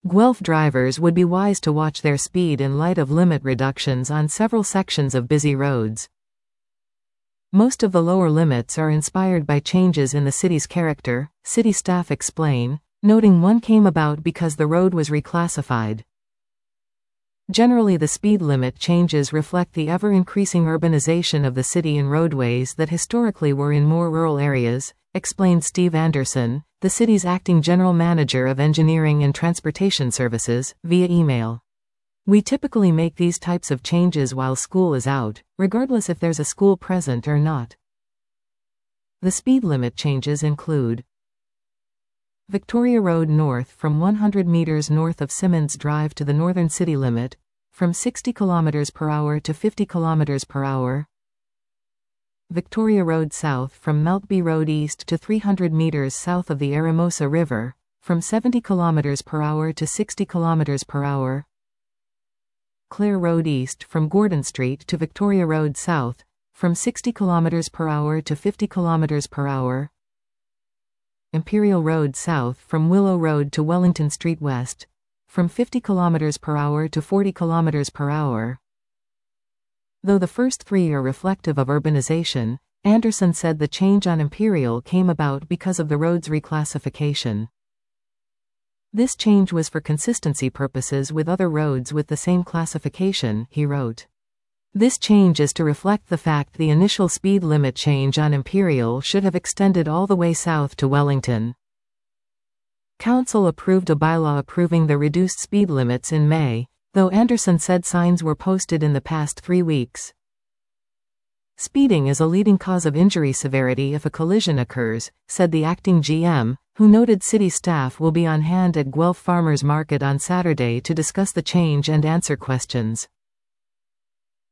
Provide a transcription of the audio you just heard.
Guelph drivers would be wise to watch their speed in light of limit reductions on several sections of busy roads. Most of the lower limits are inspired by changes in the city's character, city staff explain, noting one came about because the road was reclassified. Generally, the speed limit changes reflect the ever-increasing urbanization of the city in roadways that historically were in more rural areas, explained Steve Anderson, the city's acting general manager of engineering and transportation services, via email. We typically make these types of changes while school is out, regardless if there's a school present or not. The speed limit changes include Victoria Road North from 100 meters north of Simmons Drive to the northern city limit, from 60 km per hour to 50 km per hour. Victoria Road South from Maltby Road East to 300 meters south of the Eramosa River, from 70 km per hour to 60 km per hour. Clare Road East from Gordon Street to Victoria Road South, from 60 km per hour to 50 km per hour. Imperial Road South from Willow Road to Wellington Street West, from 50 km per hour to 40 km per hour. Though the first three are reflective of urbanization, Anderson said the change on Imperial came about because of the road's reclassification. This change was for consistency purposes with other roads with the same classification, he wrote. This change is to reflect the fact the initial speed limit change on Imperial should have extended all the way south to Wellington. Council approved a bylaw approving the reduced speed limits in May, though Anderson said signs were posted in the past 3 weeks. Speeding is a leading cause of injury severity if a collision occurs, said the acting GM, who noted city staff will be on hand at Guelph Farmers Market on Saturday to discuss the change and answer questions.